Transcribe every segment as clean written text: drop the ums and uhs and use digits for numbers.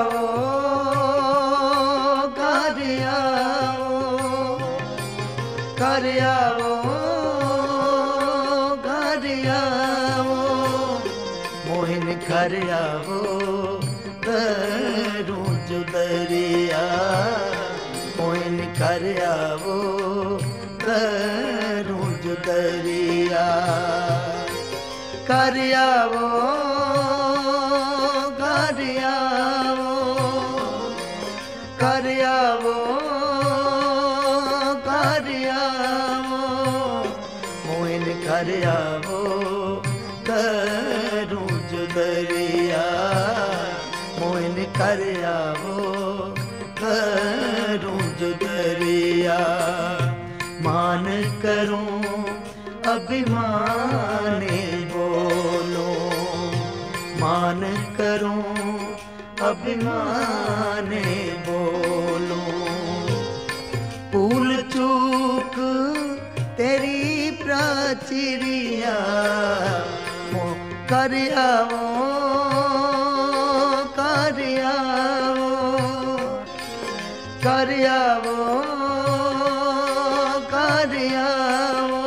आवो घर आवो, घर आवो घर आवो, मोहिन घर आवो करूं जुदरिया, मोहिन घर आवो करूं जुदरिया, घर आवो घर आवो, घर आवो घर आवो, मोहिन घर आवो करूं जुदरिया, मोहिन घर आवो करूं जुदरिया, मान करूं अभिमाने बोलो, मान करूं अभिमाने बोलो, भूल चूक तेरी प्राचीरिया, कर आवो कर आवो, कर आवो कर आवो।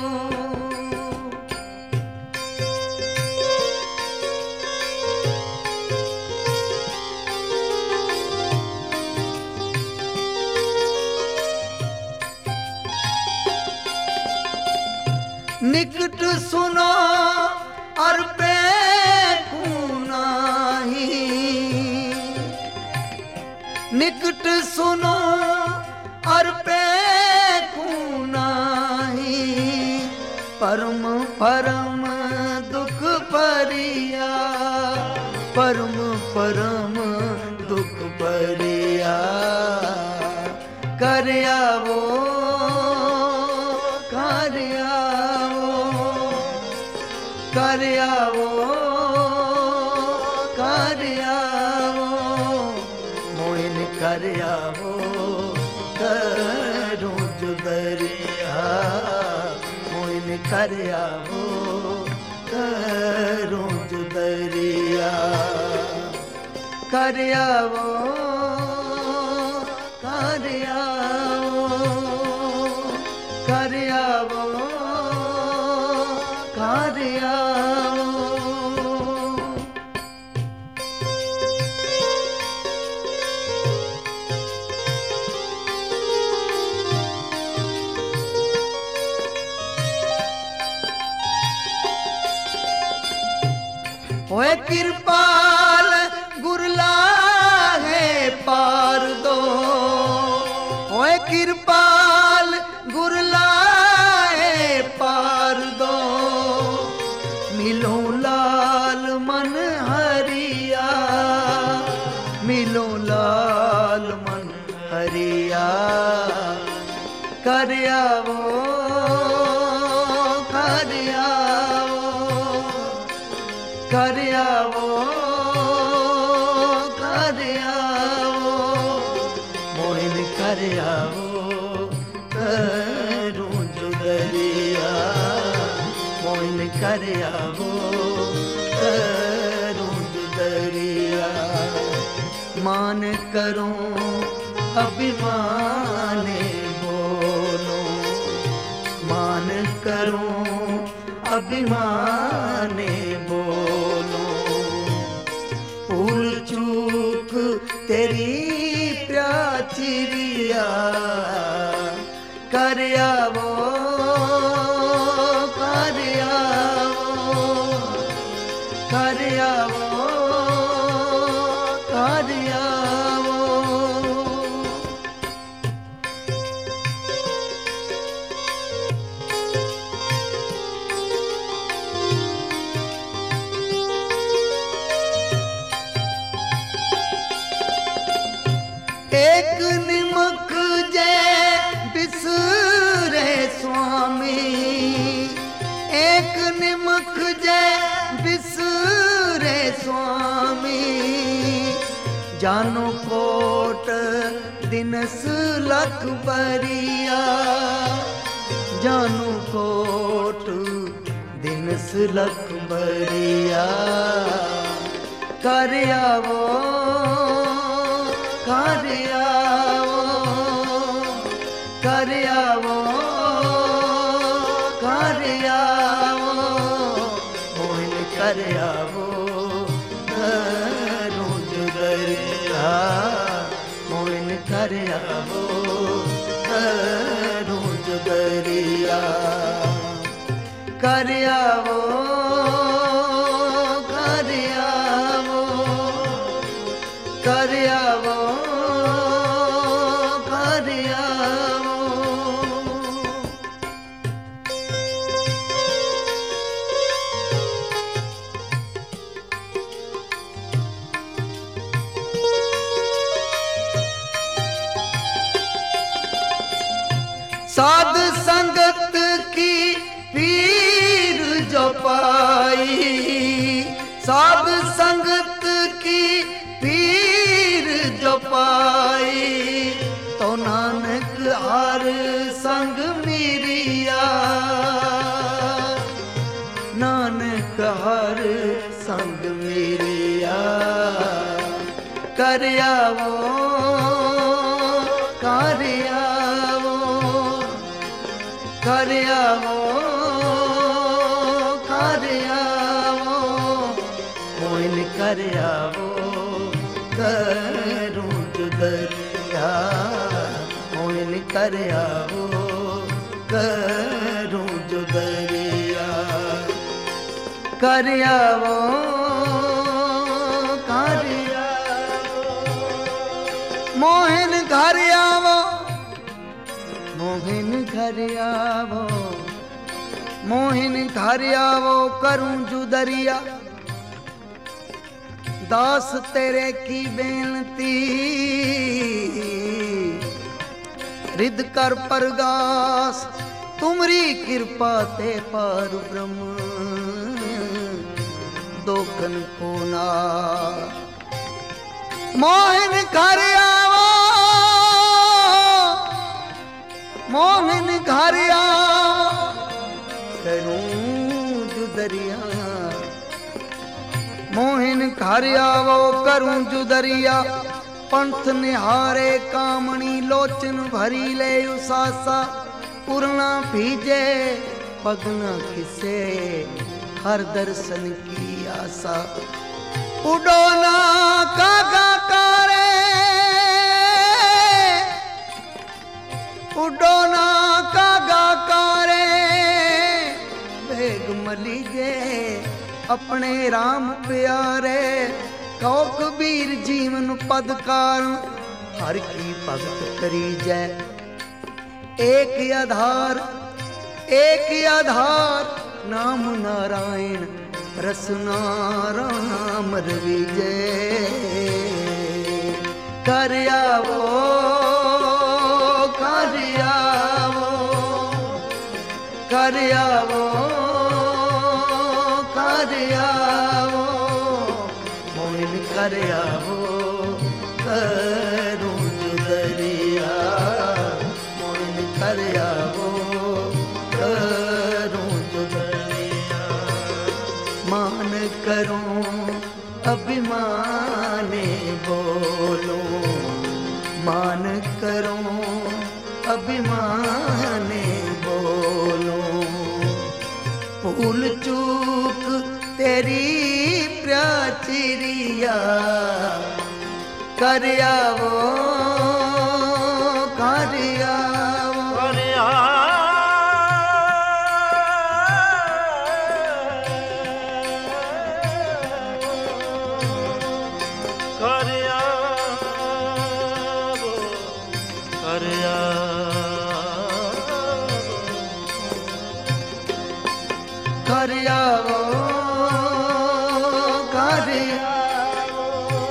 निकट सुनो और पेखूं नाही, निकट सुनो और पेखूं नाही, परम परम दुख परिया, परम परम दुख परिया, कर आवो कर आवो, कर आवो कर आवो, मोहिन कर आवो करूं जुदरिया, मोहिन कर आवो करूं जुदरिया, कर आवो कर आवो, कर आवो कर आवो। ओए कृपाल गुरला है पार दो, ओए कृपाल गुरला है पार दो, मिलो लाल मन हरिया, मिलो लाल मन हरिया, कर आवो कर आवो, कर आवो कर आवो, मोहिन कर आवो करूं जुदरिया, मोहिन कर आवो करूं जुदरिया, मान करूं अभिमाने बोलो, मान करूं अभिमाने बोलो, भूल चूक तेरी प्राचीरिया, कर आवो कर आवो, कर आवो कर आवो। एक निमक जय बिसरे स्वामी, एक निमक जय बिसरे स्वामी, जानो कोट दिनस लख बरिया, जानो कोट दिनस लख बरिया, कर आवो कर आवो करूं जुदरिया कर आवो कर आवो कर आवो कर आवो। साध संगत की पीर जो पाई साध संगत की पीर जो पाई तो नानक हर संग मिरिया नानक हर संग मिरिया कर आवो कर आवो कर आवो कर आवो मोइन कर आवो करूं जुदरिया मोइन कर आवो करूं जुदरिया कर आवो कर आवो मोहन घर आवो मोहन घर आवो मोहन घर आवो करूं जुदरिया दास तेरे की बेनती रिद कर परगास तुमरी कृपा ते पार ब्रह्म दोखन को ना मोहन घर आवो मोहन घर करूं जुदरिया मोहन घर आवो करूं जुदरिया पंथ निहारे कामणी लोचन भरी ले उसासा पूर्णा भीजे पगना किसे हर दर्शन की आशा उडोना कागा कारे उडोना कागा कारे भेग मलीजे अपने राम प्यारे कहो कबीर जीवन पद कारण हर की भगत करी जय एक आधार नाम नारायण रसना राम रवि जय कर आवो कर आवो कर आवो कर आवो मोइन कर आवो करूं जुदरिया मोइन कर आवो करूं जुदरिया मान करूं अभिमाने बोलो मान करूं अभिमाने बोलो भूल चूक तेरी प्राचीरिया कर आवो कर आवो कर आवो कर आवो कर आवो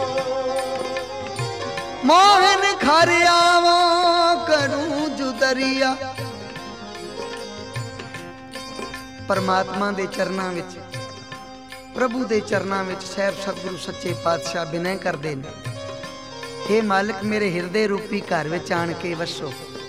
मोहन घर आवो करूं जुदरिया परमात्मा दे चरनां विच प्रभु दे चरनां विच सैब सतगुरु सच्चे पातशाह बिनय करदे ने हे मालिक मेरे हिरदे रूपी घर विच आण के वसो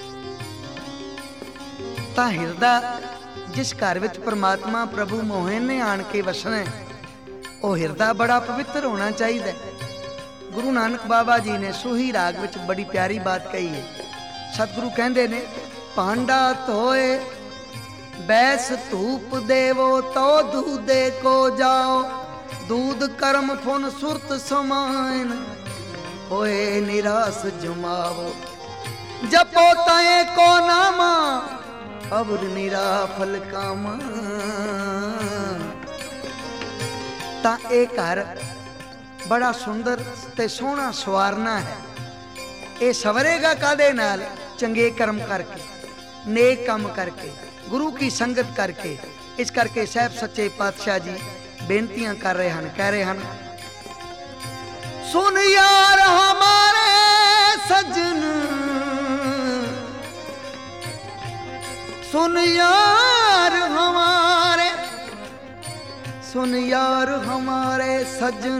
तां हिरदा जिस घर विच परमात्मा प्रभु मोहन ने आण के वसना है वह हिरदा बड़ा पवित्र होना चाहिए। गुरु नानक बाबा जी ने सोही राग विच बड़ी प्यारी बात कही है। सतगुरु कहंदे ने भांडा धोए बैस धूप देवो तो दूधे को जाओ दूध कर्म फुन सुरत समायन होए निराश जुमावो जपो तय को नामा अवर निराफल कामा। ਤਾਂ ਇਹ ਘਰ बड़ा सुंदर ते सोहना सवारना है। ये सवरेगा कादे नाल? चंगे कर्म करके, नेक काम करके, गुरु की संगत करके। इस करके साहब सच्चे पातशाह जी बेनतियां कर रहे हैं, कह रहे हैं, सुन यार हमारे सजन, सुन यार हमारे, सुन यार हमारे सजन,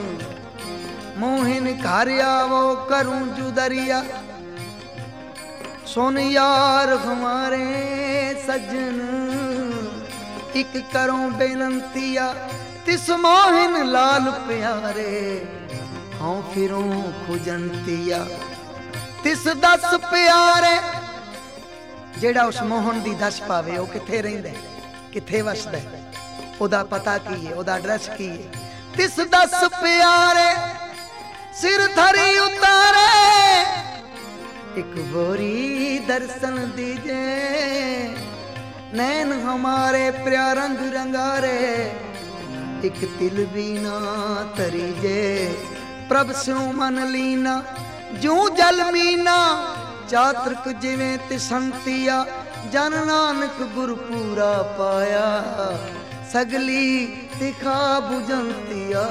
मोहिन घर आवो करूं जुदरिया। सुन यार हमारे सजन, एक करूं बेनंतिया, तिस मोहिन लाल प्यारे, हाँ फिरूं खुजंतिया। तिस दस प्यारे, जेड़ा उस मोहन दी दस पावे, वो किथे रहिंदा है, किथे वसदा है, ओदा पता की है, ओदा एड्रैस की है। तिस दस प्यारे सिर धरी उतारे, एक बोरी दर्शन दीजे। नैन हमारे प्या रंग रंगारे, एक तिल भी ना तरीजे। प्रभ स्यों मन लीना जू जल मीना, चातृक जिवें तिसंतिया। जन नानक गुरपूरा पाया, सगली तिखा बुझंतिया।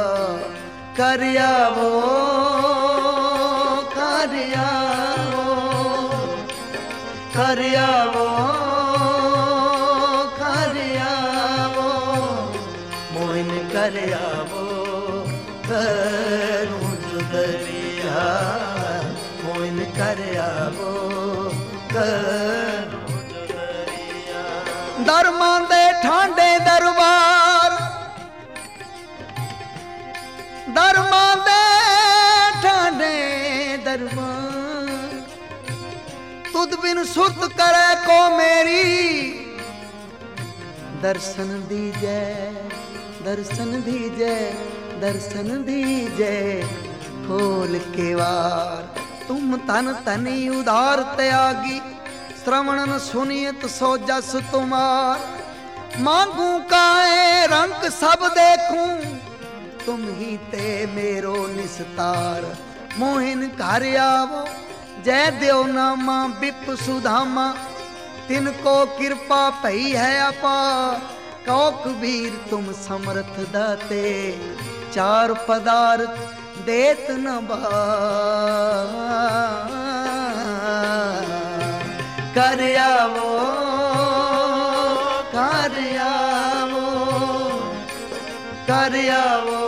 करियावो करियावो करियावो करियावो, मोहिन करियावो करूं जुदरिया। मोहिन करियावो करूं जुदरिया। दरमां दे ठांडे दरबार, दरमां दे ठांडे दरबार। तुद बिन सुत करे को मेरी, दर्शन दीजे दर्शन दीजे दर्शन दीजे। खोल के वार तुम तन तनी उधार त्यागी, श्रवणन सुनियत सो जस तुम्हार। मांगू काए रंग सब देखूं, तुम ही ते मेरो निस्तार। मोहिन घर आवो जय देव नामा, बिप सुधामा तिनको कृपा भई है अपा। कहो कबीर तुम समर्थ दाते, चार पदार्थ देत न बार। कर आवो कर आवो कर आवो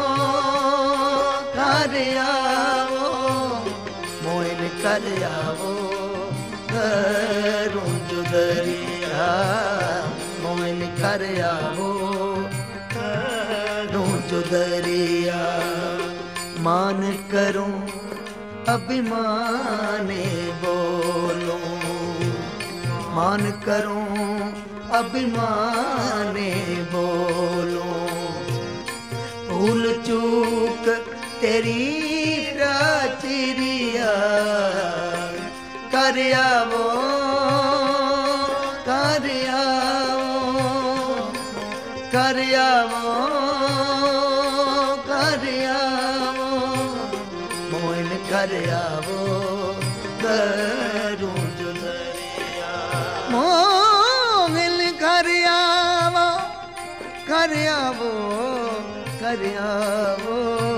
कर आवो, मोहिन कर आवो करूं जुदरिया। मोहिन कर आवो करूं जुदरिया। मान करूं अभिमाने बोलूं, मान करूं अभिमाने बोलूं। भूल चूक तेरी प्राचीरिया। कर आवो कर आवो कर आवो कर आवो, मोहिन कर आवो करूं जुदरिया। मोहिन कर आवो कर आवो कर आवो।